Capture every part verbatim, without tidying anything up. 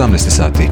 osamnaest sati.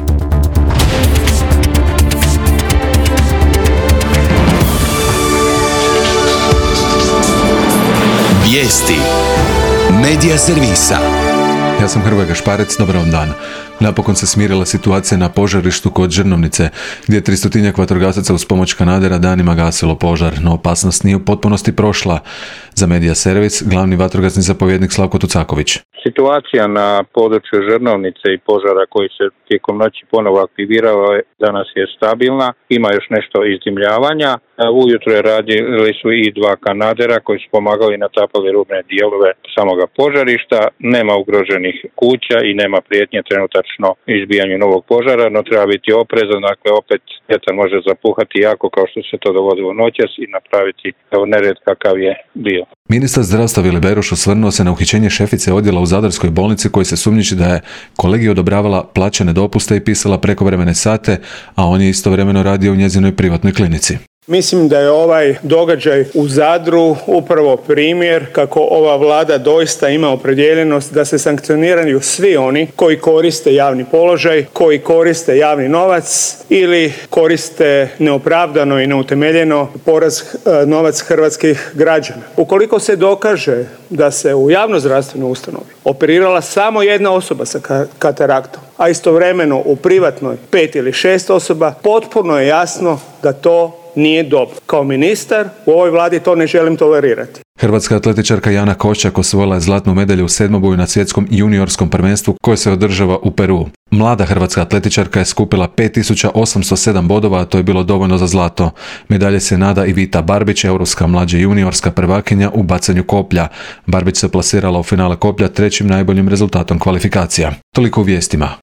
Vijesti Medija servisa. Ja sam Hrvoje Gašparec, dobar vam dan. Napokon se smirila situacija na požarištu kod Žrnovnice, gdje je tristotinjak vatrogasaca uz pomoć kanadera danima gasilo požar, no opasnost nije u potpunosti prošla. Za Medija servis, glavni vatrogasni zapovjednik Slavko Tucaković. Situacija na području Žrnovnice i požara koji se tijekom noći ponovo aktivirao danas je stabilna, ima još nešto izdimljavanja. Ujutro je radili su i dva kanadera koji su pomagali i natapali rubne dijelove samoga požarišta. Nema ugroženih kuća i nema prijetnje trenutačno izbijanju novog požara, no treba biti oprezan, dakle opet vjetar može zapuhati jako kao što se to dogodilo noćas i napraviti nered kakav je bio. Ministar zdravstva Vili Beroš osvrnuo se na uhićenje šefice odjela u Zadarskoj bolnici koji se sumnjiči da je kolegi odobravala plaćene dopuste i pisala prekovremene sate, a on je istovremeno radio u njezinoj privatnoj klinici. Mislim da je ovaj događaj u Zadru upravo primjer kako ova vlada doista ima opredjeljenost da se sankcioniraju svi oni koji koriste javni položaj, koji koriste javni novac ili koriste neopravdano i neutemeljeno poraz novac hrvatskih građana. Ukoliko se dokaže da se u javnozdravstvenoj ustanovi operirala samo jedna osoba sa kataraktom, a istovremeno u privatnoj pet ili šest osoba, potpuno je jasno da to nije dobro. Kao ministar u ovoj vladi to ne želim tolerirati. Hrvatska atletičarka Jana Košćak osvojila je zlatnu medalju u sedmoboju na svjetskom juniorskom prvenstvu koje se održava u Peruu. Mlada hrvatska atletičarka je skupila pet tisuća osamsto sedam bodova, a to je bilo dovoljno za zlato. Medalje se nada i Vita Barbić, europska mlađa juniorska prvakinja u bacanju koplja. Barbić se plasirala u finale koplja trećim najboljim rezultatom kvalifikacija. Toliko u vijestima.